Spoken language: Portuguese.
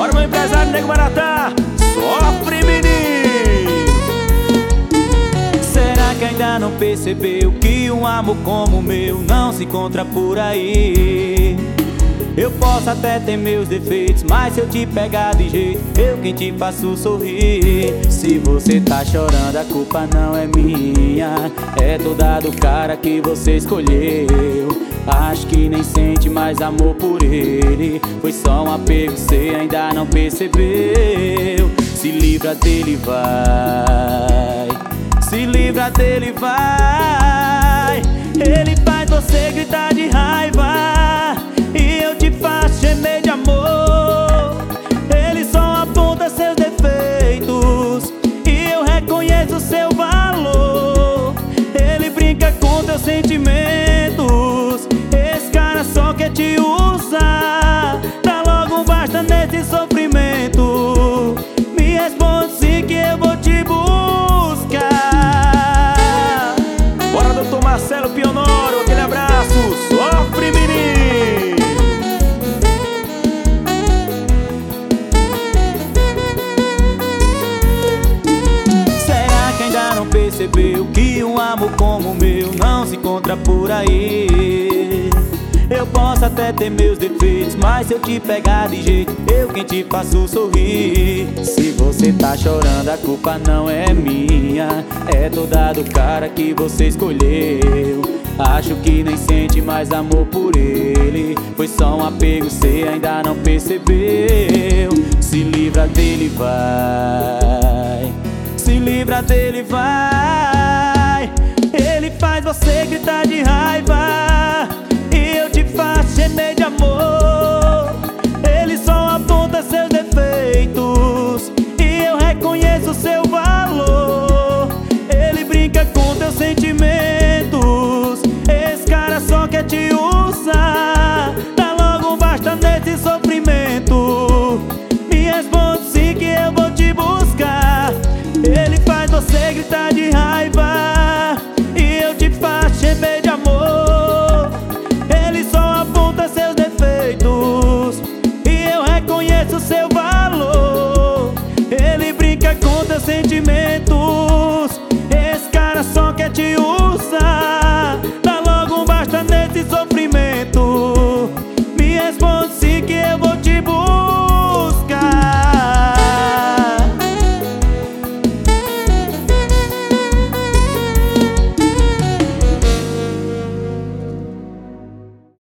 Bora, meu empresário Nego Maratá, sofre, menino. Será que ainda não percebeu que um amor como o meu não se encontra por aí? Eu posso até ter meus defeitos, mas se eu te pegar de jeito, eu quem te faço sorrir. Se você tá chorando, a culpa não é minha, é toda do cara que você escolheu. Acho que nem sente mais amor por ele, foi só um apego, cê ainda não percebeu. Se livra dele, vai, se livra dele, vai. Ele faz você gritar de raiva e eu te faço gemer de amor. Ele só aponta seus defeitos e eu reconheço seu valor. Ele brinca com teus sentimentos, esse cara só quer te usar. Dá logo um basta nesse sofrimento, me responde sim que eu vou te buscar. Bora, doutor Marcelo Pionoro, aquele abraço, sofre, menino. Será que ainda não percebeu que um amor como o meu não se encontra por aí? Eu posso até ter meus defeitos, mas se eu te pegar de jeito, eu quem te faço sorrir. Se você tá chorando, a culpa não é minha, é toda do cara que você escolheu. Acho que nem sente mais amor por ele, foi só um apego, cê ainda não percebeu. Se livra dele, vai, se livra dele, vai. Ele faz você gritar de raiva e eu te faço gemer de amor. Ele só aponta seus defeitos e eu reconheço seu valor. Ele brinca com teus sentimentos, esse cara só quer te usar. Dá logo um basta nesse sofrimento, me responde sim que eu vou te buscar. Ele faz você gritar de raiva e eu te faço gemer de amor. Ele só aponta seus defeitos e eu reconheço seu valor. Ele brinca com teus sentimentos,